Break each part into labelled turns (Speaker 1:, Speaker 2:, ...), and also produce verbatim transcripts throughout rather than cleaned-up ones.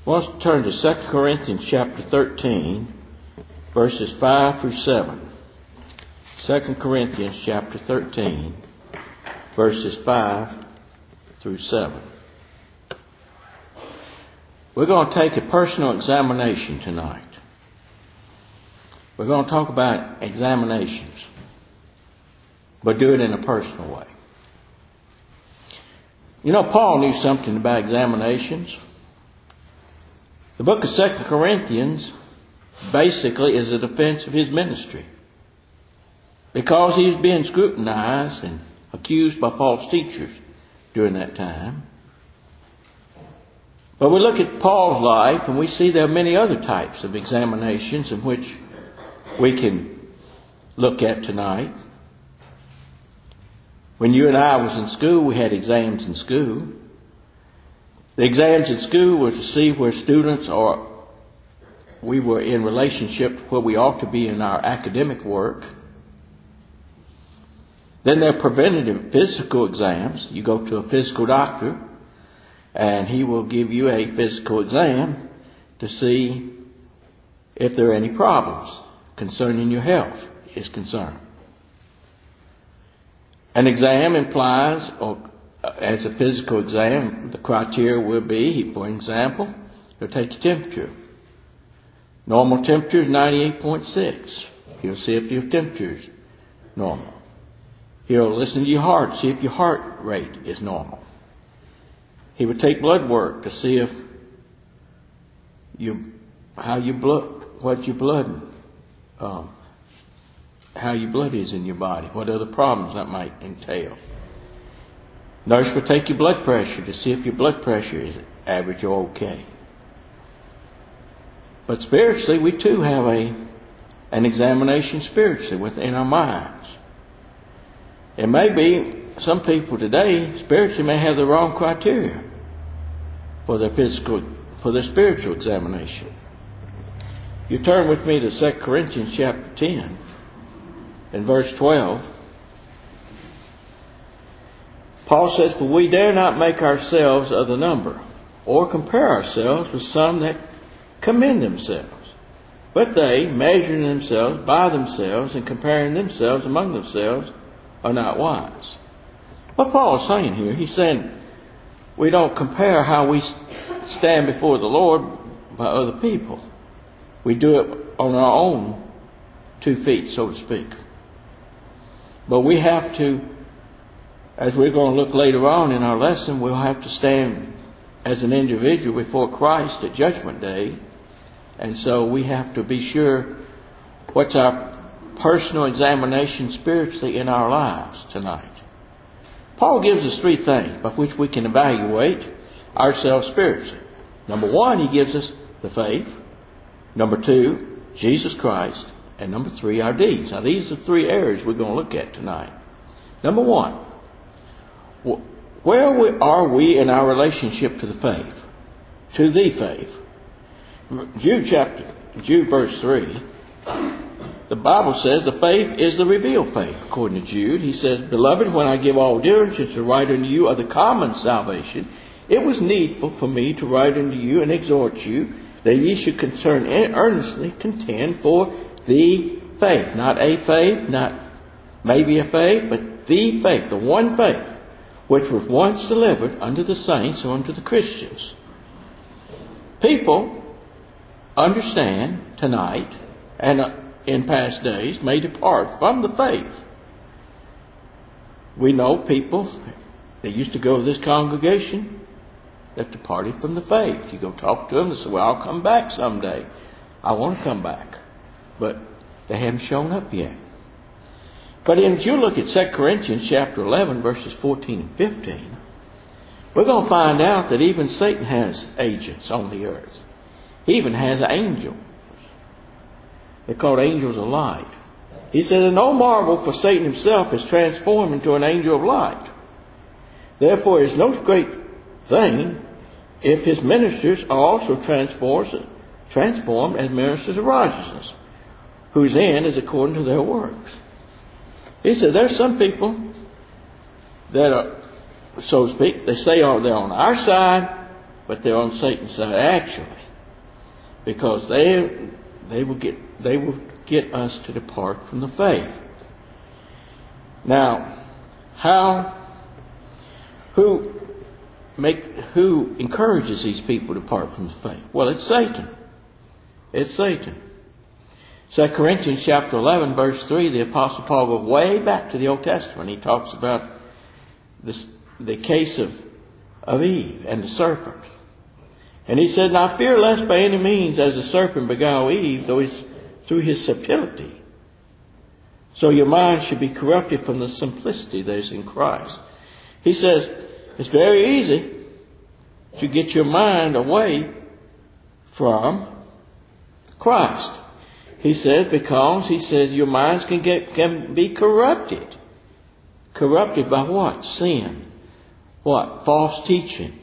Speaker 1: Well, let's turn to Second Corinthians chapter thirteen, verses five through seven. Second Corinthians chapter thirteen, verses five through seven. We're going to take a personal examination tonight. We're going to talk about examinations, but do it in a personal way. You know, Paul knew something about examinations. The book of Second Corinthians basically is a defense of his ministry, because he was being scrutinized and accused by false teachers during that time. But we look at Paul's life and we see there are many other types of examinations in which we can look at tonight. When you and I was in school, we had exams in school. The exams in school were to see where students are, we were in relationship where we ought to be in our academic work. Then there are preventative physical exams. You go to a physical doctor and he will give you a physical exam to see if there are any problems concerning your health is concerned. An exam implies, or as a physical exam, the criteria will be, for example, he'll take your temperature. Normal temperature is ninety-eight point six. He'll see if your temperature is normal. He'll listen to your heart, see if your heart rate is normal. He would take blood work to see if you, how your blood, what your blood, um, how your blood is in your body, what other problems that might entail. Nurse will take your blood pressure to see if your blood pressure is average or okay. But spiritually, we too have a an examination spiritually within our minds. It may be some people today spiritually may have the wrong criteria for their physical, for their spiritual examination. You turn with me to Second Corinthians chapter ten and verse twelve. Paul says, "For we dare not make ourselves of the number, or compare ourselves with some that commend themselves. But they, measuring themselves by themselves and comparing themselves among themselves, are not wise." What Paul is saying here, he's saying we don't compare how we stand before the Lord by other people. We do it on our own two feet, so to speak. But we have to, as we're going to look later on in our lesson, we'll have to stand as an individual before Christ at Judgment Day. And so we have to be sure what's our personal examination spiritually in our lives tonight. Paul gives us three things by which we can evaluate ourselves spiritually. Number one, he gives us the faith. Number two, Jesus Christ. And number three, our deeds. Now these are the three areas we're going to look at tonight. Number one, where are we in our relationship to the faith? To the faith. Jude chapter, Jude verse three, the Bible says the faith is the revealed faith. According to Jude, he says, "Beloved, when I give all diligence to write unto you of the common salvation, it was needful for me to write unto you and exhort you that ye should concern earnestly contend for the faith." Not a faith, not maybe a faith, but the faith, the one faith, which was once delivered unto the saints or unto the Christians. People understand tonight and in past days may depart from the faith. We know people that used to go to this congregation that departed from the faith. You go talk to them, they say, "Well, I'll come back someday. I want to come back." But they haven't shown up yet. But if you look at Second Corinthians chapter eleven, verses fourteen and fifteen, we're going to find out that even Satan has agents on the earth. He even has angels. They're called angels of light. He said, "And no marvel, for Satan himself is transformed into an angel of light. Therefore it is no great thing if his ministers are also transformed, transformed as ministers of righteousness, whose end is according to their works." He said there's some people that are, so to speak, they say oh, they're on our side, but they're on Satan's side actually, because they they will get they will get us to depart from the faith. Now, how who make who encourages these people to depart from the faith? Well, it's Satan. It's Satan. Second Corinthians chapter eleven, verse three, the Apostle Paul goes way back to the Old Testament. He talks about this, the case of, of Eve and the serpent. And he said, "Now fear lest by any means as the serpent beguiled Eve, though it's through his subtlety. So your mind should be corrupted from the simplicity that is in Christ." He says, it's very easy to get your mind away from Christ. He said, because he says your minds can get can be corrupted. Corrupted by what? Sin. What? False teaching.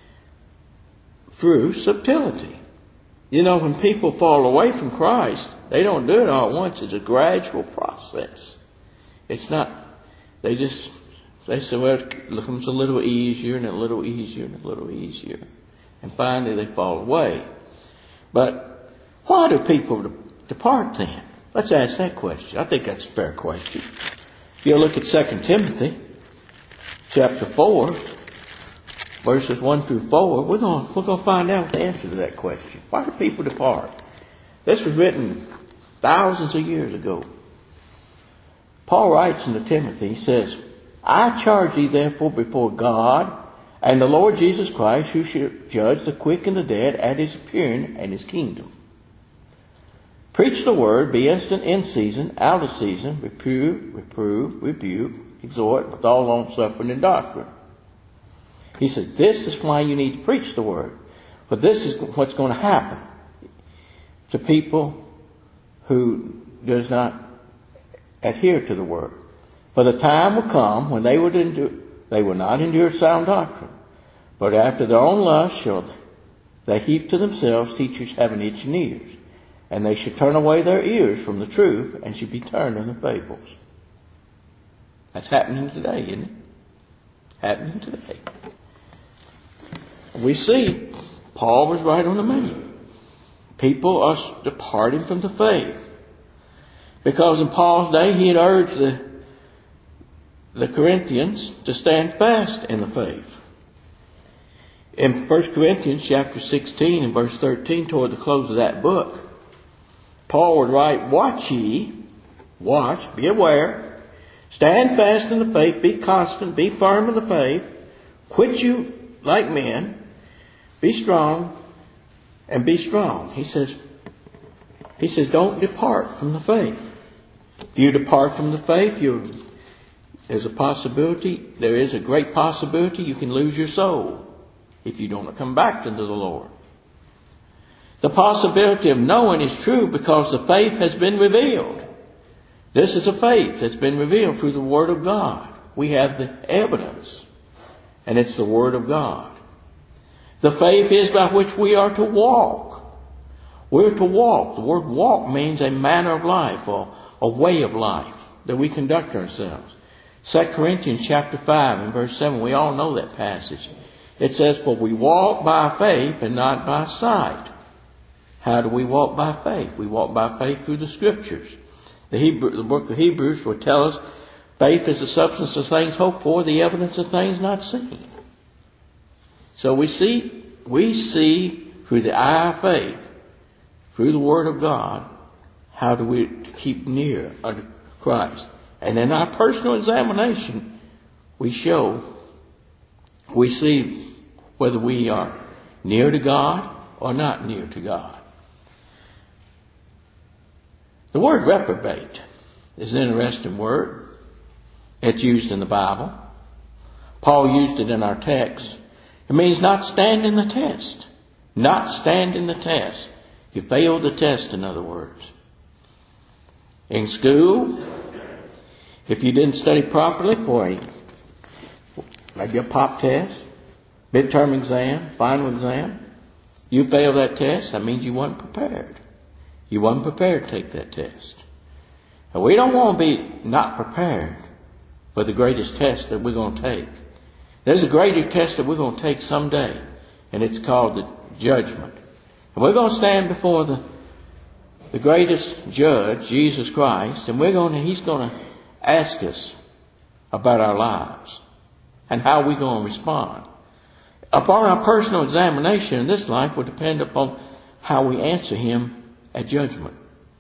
Speaker 1: Through subtlety. You know, when people fall away from Christ, they don't do it all at once. It's a gradual process. It's not, they just, they say, well, it becomes a little easier and a little easier and a little easier. And finally they fall away. But why do people depart then? Let's ask that question. I think that's a fair question. If you look at Second Timothy chapter four, verses one through four, we're going we're going to find out the answer to that question. Why do people depart? This was written thousands of years ago. Paul writes in to Timothy, he says, "I charge thee therefore before God and the Lord Jesus Christ, who shall judge the quick and the dead at his appearing and his kingdom. Preach the word, be instant in season, out of season, reprove, reprove, rebuke, exhort with all long suffering and doctrine." He said, this is why you need to preach the word. But this is what's going to happen to people who does not adhere to the word. For the time will come when they would endure, they will not endure sound doctrine, but after their own lust shall they heap to themselves teachers having itching ears. And they should turn away their ears from the truth and should be turned unto fables. That's happening today, isn't it? Happening today. We see Paul was right on the money. People are departing from the faith. Because in Paul's day he had urged the, the Corinthians to stand fast in the faith. In First Corinthians chapter sixteen and verse thirteen, toward the close of that book, Paul would write, "Watch ye, watch, be aware, stand fast in the faith, be constant, be firm in the faith, quit you like men, be strong, and be strong." He says, he says, don't depart from the faith. If you depart from the faith, you there's a possibility, there is a great possibility you can lose your soul if you don't come back into the Lord. The possibility of knowing is true because the faith has been revealed. This is a faith that's been revealed through the Word of God. We have the evidence, and it's the Word of God. The faith is by which we are to walk. We're to walk. The word walk means a manner of life or a way of life that we conduct ourselves. Second Corinthians chapter five and verse seven, we all know that passage. It says, "For we walk by faith and not by sight." How do we walk by faith? We walk by faith through the Scriptures. The, Hebrew, the book of Hebrews will tell us faith is the substance of things hoped for, the evidence of things not seen. So we see, we see through the eye of faith, through the Word of God, how do we keep near unto Christ. And in our personal examination, we show, we see whether we are near to God or not near to God. The word reprobate is an interesting word. It's used in the Bible. Paul used it in our text. It means not stand in the test. Not stand in the test. You failed the test, in other words. In school, if you didn't study properly for a, maybe a pop test, midterm exam, final exam, you failed that test, that means you weren't prepared. You weren't prepared to take that test. And we don't want to be not prepared for the greatest test that we're going to take. There's a greater test that we're going to take someday. and it's called the judgment. And we're going to stand before the the greatest judge, Jesus Christ, and we're going to, He's going to ask us about our lives and how we're going to respond. Upon our personal examination in this life will depend upon how we answer Him at judgment.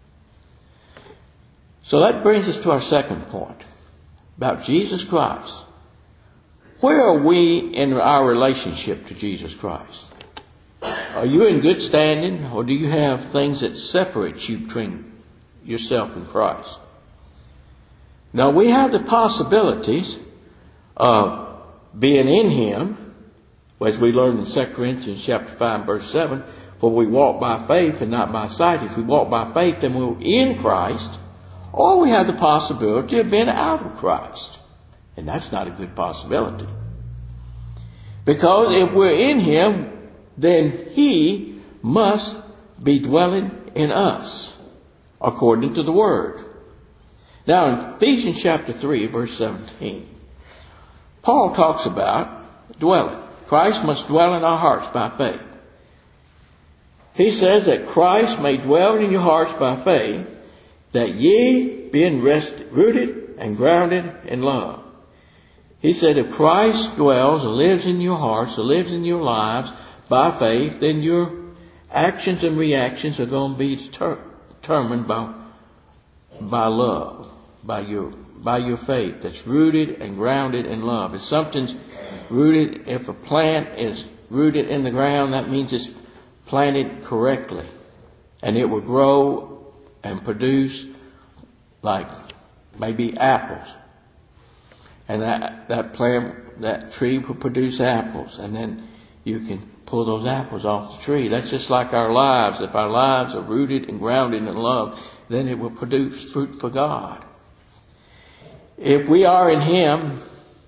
Speaker 1: So that brings us to our second point about Jesus Christ. Where are we in our relationship to Jesus Christ? Are you in good standing, or do you have things that separate you between yourself and Christ? Now, we have the possibilities of being in Him, as we learned in Second Corinthians chapter five, verse seven, for we walk by faith and not by sight. If we walk by faith, then we're in Christ. Or we have the possibility of being out of Christ. And that's not a good possibility. Because if we're in Him, then He must be dwelling in us, according to the Word. Now in Ephesians chapter three, verse seventeen, Paul talks about dwelling. Christ must dwell in our hearts by faith. He says that Christ may dwell in your hearts by faith, that ye, being rested, rooted and grounded in love. He said if Christ dwells and lives in your hearts, or lives in your lives by faith, then your actions and reactions are going to be deter- determined by, by love, by your, by your faith that's rooted and grounded in love. If something's rooted, if a plant is rooted in the ground, that means it's planted correctly. And it will grow and produce like maybe apples. And that, that plant, that tree will produce apples. And then you can pull those apples off the tree. That's just like our lives. If our lives are rooted and grounded in love, then it will produce fruit for God. If we are in Him,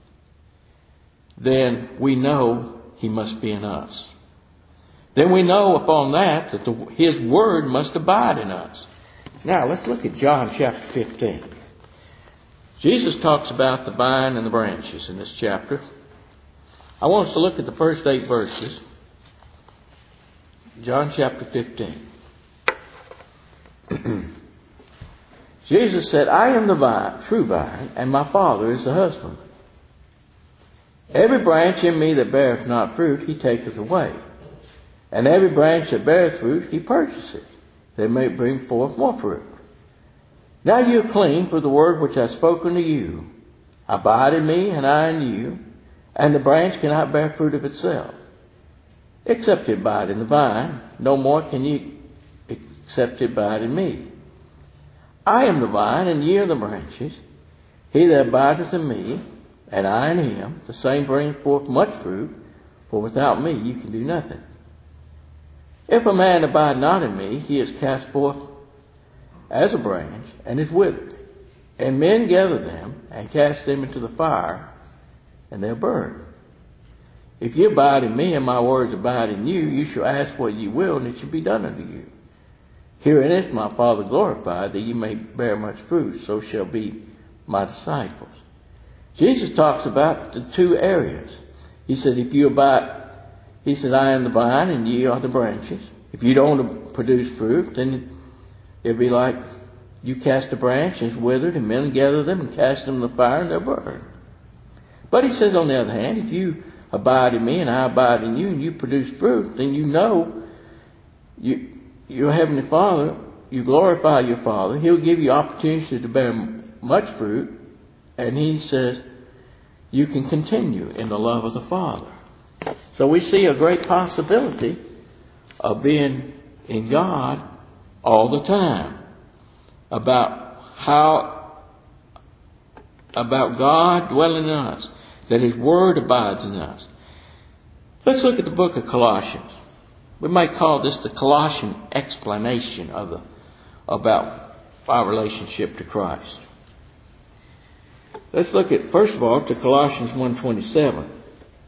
Speaker 1: then we know He must be in us. Then we know upon that that the, His Word must abide in us. Now let's look at John chapter fifteen. Jesus talks about the vine and the branches in this chapter. I want us to look at the first eight verses. John chapter fifteen. Jesus said, I am the vine, true vine, and my Father is the husbandman. Every branch in me that beareth not fruit, He taketh away. And every branch that beareth fruit, He purges it, that it may bring forth more fruit. Now you are clean for the word which I have spoken to you. Abide in me, and I in you. And the branch cannot bear fruit of itself, except it abide in the vine. No more can you except it abide in me. I am the vine, and ye are the branches. He that abideth in me, and I in him, the same bringeth forth much fruit, for without me you can do nothing. If a man abide not in me, he is cast forth as a branch, and is withered. And men gather them, and cast them into the fire, and they're burned. If ye abide in me, and my words abide in you, you shall ask what ye will, and it shall be done unto you. Herein is my Father glorified, that ye may bear much fruit, so shall be my disciples. Jesus talks about the two areas. He said, if you abide, He said, I am the vine, and ye are the branches. If you don't produce fruit, then it'll be like you cast a branch, and it's withered, and men gather them and cast them in the fire, and they're burned. But He says, on the other hand, if you abide in me, and I abide in you, and you produce fruit, then you know you, your Heavenly Father, you glorify your Father. He'll give you opportunity to bear much fruit, and He says you can continue in the love of the Father. So we see a great possibility of being in God all the time. About how, about God dwelling in us, that His Word abides in us. Let's look at the book of Colossians. We might call this the Colossian explanation of the, about our relationship to Christ. Let's look at, first of all, to Colossians one twenty-seven.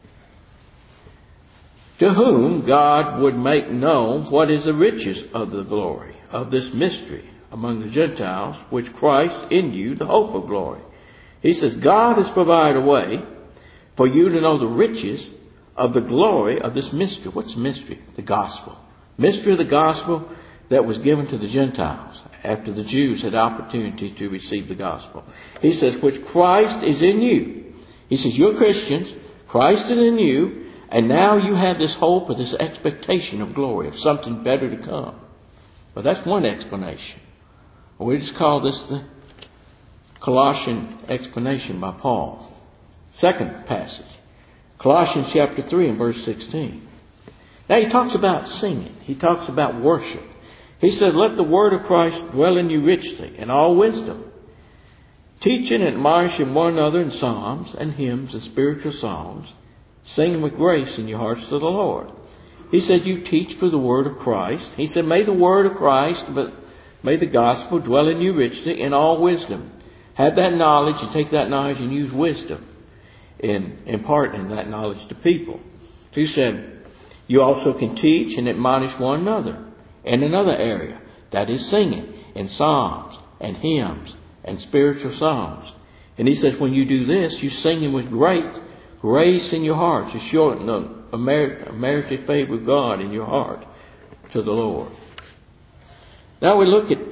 Speaker 1: To whom God would make known what is the riches of the glory of this mystery among the Gentiles, which Christ in you, the hope of glory. He says, God has provided a way for you to know the riches of the glory of this mystery. What's mystery? The gospel. Mystery of the gospel that was given to the Gentiles after the Jews had opportunity to receive the gospel. He says, which Christ is in you. He says, you're Christians, Christ is in you, and now you have this hope or this expectation of glory, of something better to come. Well, that's one explanation. We just call this the Colossian explanation by Paul. Second passage, Colossians chapter three and verse sixteen. Now he talks about singing. He talks about worship. He said, let the word of Christ dwell in you richly in all wisdom, teaching and admonishing one another in psalms and hymns and spiritual songs, singing with grace in your hearts to the Lord. He said, you teach for the word of Christ. He said, may the word of Christ, but may the gospel dwell in you richly in all wisdom. Have that knowledge and take that knowledge and use wisdom in imparting that knowledge to people. He said, you also can teach and admonish one another in another area. That is singing in psalms and hymns and spiritual songs. And he says, when you do this, you're singing with great grace in your heart. You're showing a merited favor of God in your heart to the Lord. Now we look at,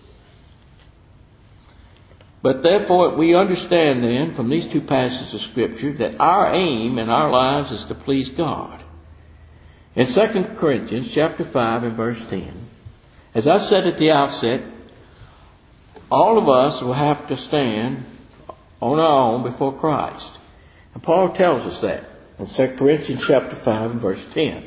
Speaker 1: but therefore we understand then from these two passages of Scripture that our aim in our lives is to please God. In Second Corinthians chapter five and verse ten, as I said at the outset, all of us will have to stand on our own before Christ. And Paul tells us that in Second Corinthians chapter five and verse ten.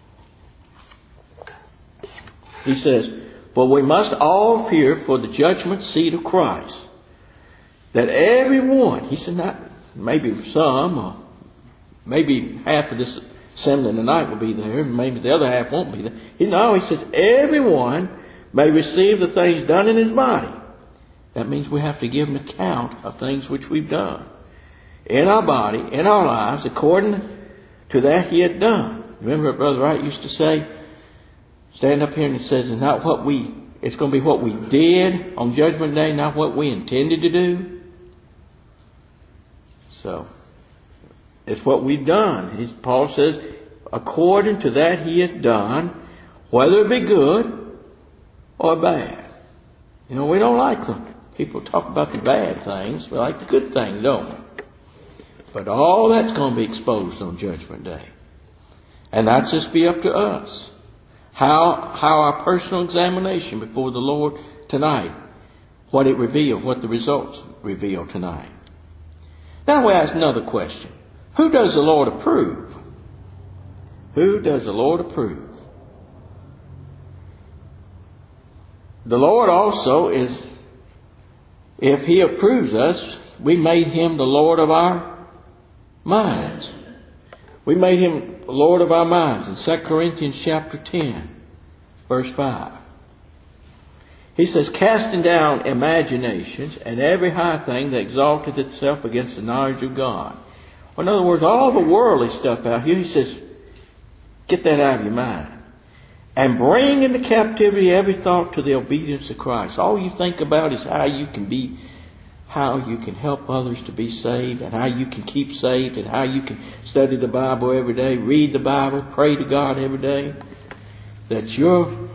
Speaker 1: He says, for we must all fear for the judgment seat of Christ, that everyone, he said not maybe some, or maybe half of this assembly tonight will be there, and maybe the other half won't be there. He, no, he says, everyone may receive the things done in his body. That means we have to give an account of things which we've done in our body, in our lives, according to that he had done. Remember what Brother Wright used to say? Stand up here and it says, it's not what we, it's going to be what we did on Judgment Day, not what we intended to do. So, it's what we've done. He's, Paul says, according to that he hath done, whether it be good or bad. You know, we don't like them. People talk about the bad things. We like the good things, don't we? But all that's going to be exposed on Judgment Day. And that's just be up to us. How, how our personal examination before the Lord tonight, what it revealed, what the results reveal tonight. Now we ask another question. Who does the Lord approve? Who does the Lord approve? The Lord also is, if he approves us, we made him the Lord of our minds. We made him the Lord of our minds in Second Corinthians chapter ten, verse five. He says, casting down imaginations and every high thing that exalteth itself against the knowledge of God. In other words, all the worldly stuff out here, he says, get that out of your mind. And bring into captivity every thought to the obedience of Christ. All you think about is how you can be, how you can help others to be saved, and how you can keep saved, and how you can study the Bible every day, read the Bible, pray to God every day. That you're,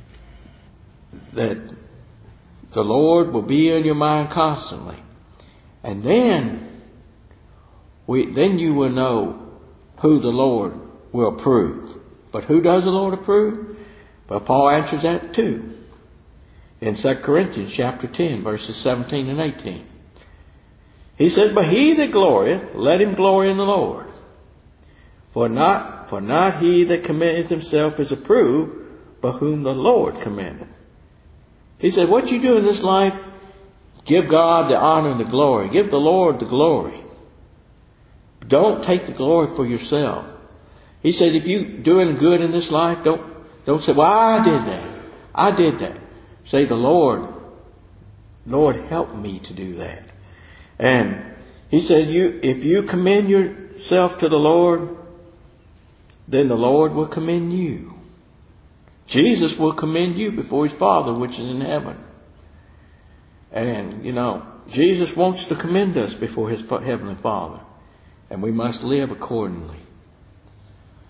Speaker 1: that the Lord will be in your mind constantly. And then, we, then you will know who the Lord will approve. But who does the Lord approve? Well, Paul answers that too. In Second Corinthians chapter ten, verses seventeen and eighteen. He said, but he that glorieth, let him glory in the Lord. For not, for not he that commendeth himself is approved, but whom the Lord commendeth. He said, what you do in this life, give God the honor and the glory. Give the Lord the glory. Don't take the glory for yourself. He said, if you're doing good in this life, don't, don't say, well, I did that. I did that. Say, the Lord, Lord, help me to do that. And he says, you, if you commend yourself to the Lord, then the Lord will commend you. Jesus will commend you before his Father, which is in heaven. And, you know, Jesus wants to commend us before his Heavenly Father. And we must live accordingly.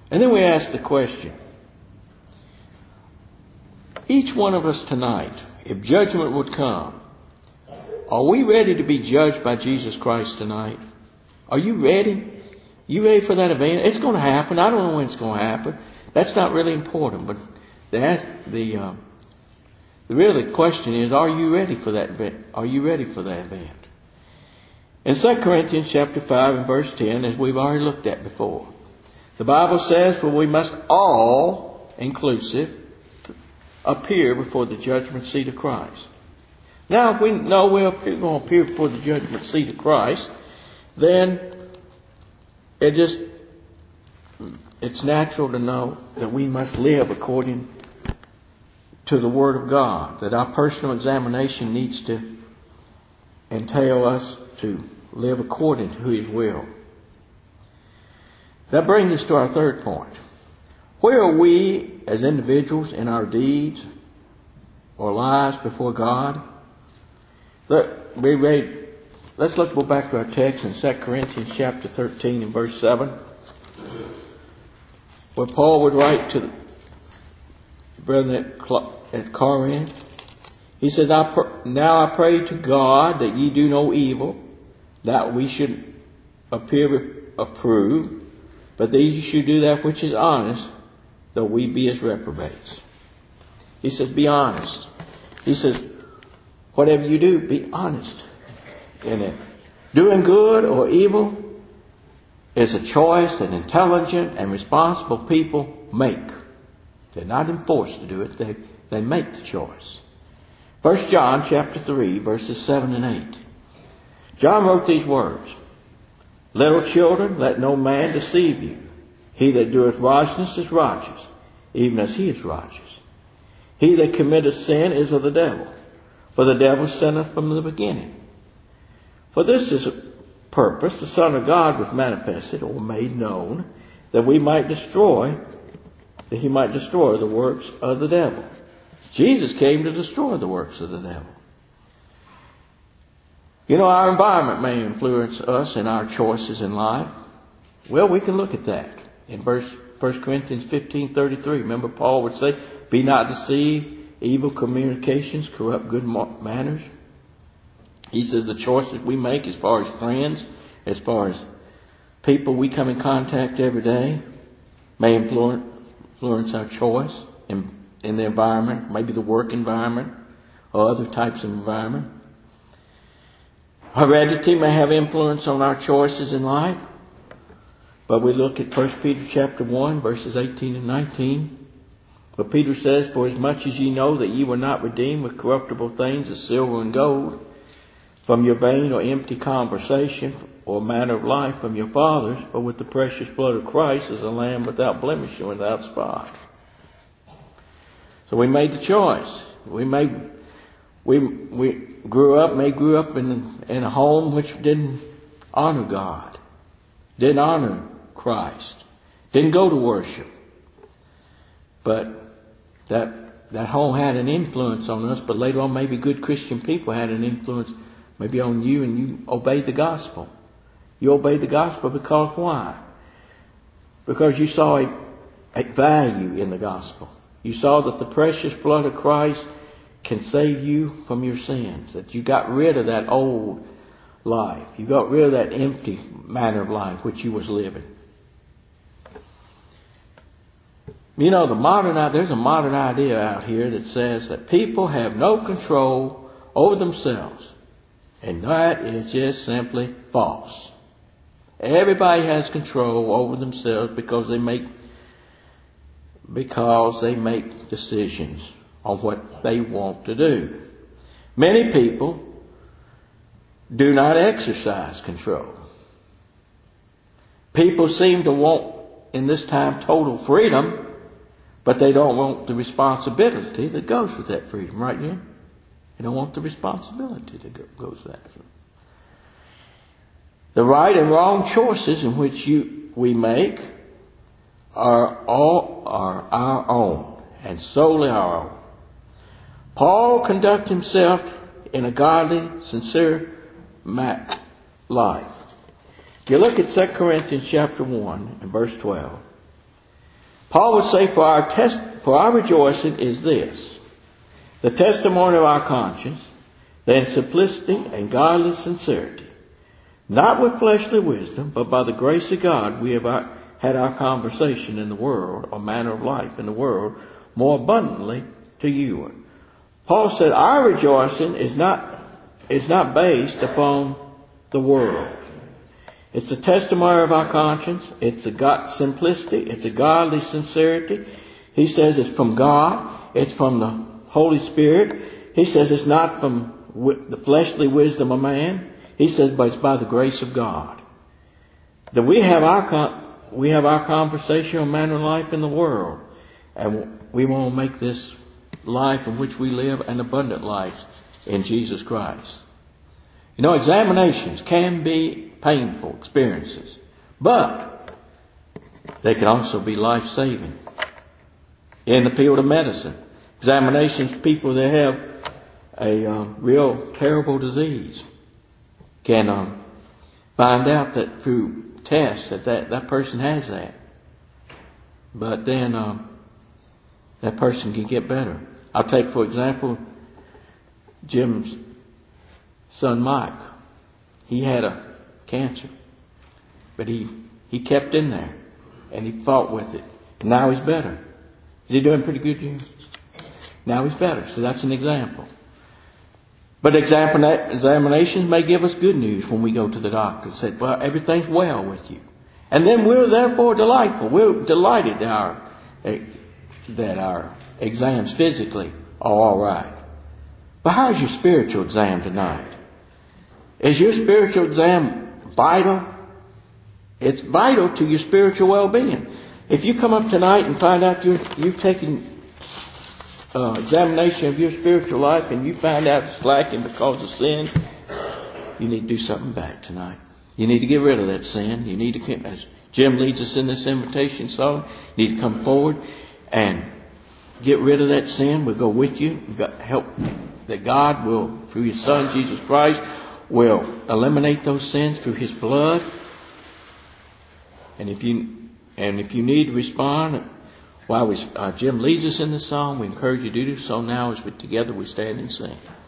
Speaker 1: And then we ask the question, each one of us tonight, if judgment would come, are we ready to be judged by Jesus Christ tonight? Are you ready? You ready for that event? It's going to happen. I don't know when it's going to happen. That's not really important. But the the uh, the really question is, are you ready for that event? Are you ready for that event? In Second Corinthians chapter five and verse ten, as we've already looked at before, the Bible says, "For we must all, inclusive, appear before the judgment seat of Christ." Now, if we know we're going to appear before the judgment seat of Christ, then it just it's natural to know that we must live according to the Word of God. That our personal examination needs to entail us to live according to His will. That brings us to our third point. Where are we as individuals in our deeds or lives before God? Let, we read, let's look go back to our text in Second Corinthians chapter thirteen and verse seven, where Paul would write to the brethren at, at Corinth. He says, I pr- Now I pray to God that ye do no evil, that we should appear approved, but that ye should do that which is honest, though we be as reprobates. He says, be honest. He says, whatever you do, be honest in it. Doing good or evil is a choice that intelligent and responsible people make. They're not enforced to do it. They, they make the choice. First John chapter three, verses seven and eight. John wrote these words, Little children, let no man deceive you. He that doeth righteousness is righteous, even as he is righteous. He that committeth sin is of the devil, for the devil sinneth from the beginning. For this is a purpose the Son of God was manifested or made known, that we might destroy, that he might destroy the works of the devil. Jesus came to destroy the works of the devil. You know, our environment may influence us in our choices in life. Well, we can look at that in verse First Corinthians fifteen thirty-three. Remember, Paul would say, "Be not deceived; evil communications corrupt good manners." He says the choices we make as far as friends, as far as people we come in contact every day, may influence, influence our choice in, in the environment, maybe the work environment or other types of environment. Heredity may have influence on our choices in life. But we look at First Peter chapter one, verses eighteen and nineteen. But Peter says, For as much as ye know that ye were not redeemed with corruptible things as silver and gold, from your vain or empty conversation or manner of life from your fathers, but with the precious blood of Christ as a lamb without blemish and without spot. So we made the choice. We made, we we grew up, may grew up in in a home which didn't honor God, didn't honor Christ, didn't go to worship. But that that home had an influence on us. But later on, maybe good Christian people had an influence maybe on you, and you obeyed the gospel. You obeyed the gospel because why? Because you saw a, a value in the gospel. You saw that the precious blood of Christ can save you from your sins. That you got rid of that old life. You got rid of that empty manner of life which you was living. You know, the modern there's a modern idea out here that says that people have no control over themselves. And that is just simply false. Everybody has control over themselves because they make because they make decisions on what they want to do. Many people do not exercise control. People seem to want, in this time, total freedom, but they don't want the responsibility that goes with that freedom, right, Jim? They don't want the responsibility that goes with that. The right and wrong choices in which you we make are all are our own and solely our own. Paul conducted himself in a godly, sincere life. If you look at Second Corinthians chapter one and verse twelve, Paul would say, for our test, for our rejoicing is this, the testimony of our conscience, that in simplicity and godly sincerity, not with fleshly wisdom, but by the grace of God, we have our, had our conversation in the world, or manner of life in the world, more abundantly to you. Paul said, our rejoicing is not, is not based upon the world. It's a testimony of our conscience. It's a God simplicity. It's a godly sincerity. He says it's from God. It's from the Holy Spirit. He says it's not from the fleshly wisdom of man. He says, but it's by the grace of God. That we have our we have our conversational manner of life in the world, and we want to make this life in which we live an abundant life in Jesus Christ. You know, examinations can be painful experiences, but they can also be life-saving. In the field of medicine, examinations, people that have a uh, real terrible disease can uh, find out that through tests that, that that person has that. But then uh, that person can get better. I'll take, for example, Jim's son Mike. He had a cancer, but he, he kept in there and he fought with it. And now he's better. Is he doing pretty good, Jim? Now he's better. So that's an example. But examinations may give us good news when we go to the doctor and say, well, everything's well with you. And then we're therefore delightful. We're delighted that our, that our exams physically are all right. But how's your spiritual exam tonight? Is your spiritual exam vital? It's vital to your spiritual well-being. If you come up tonight and find out you're, you've taken uh, examination of your spiritual life and you find out it's lacking because of sin, you need to do something back tonight. You need to get rid of that sin. You need to, as Jim leads us in this invitation song, you need to come forward and get rid of that sin. We'll go with you. We've got help that God will, through His Son, Jesus Christ, will eliminate those sins through His blood. And if you and if you need to respond while we, uh, Jim leads us in the song, we encourage you to do so now as we together we stand and sing.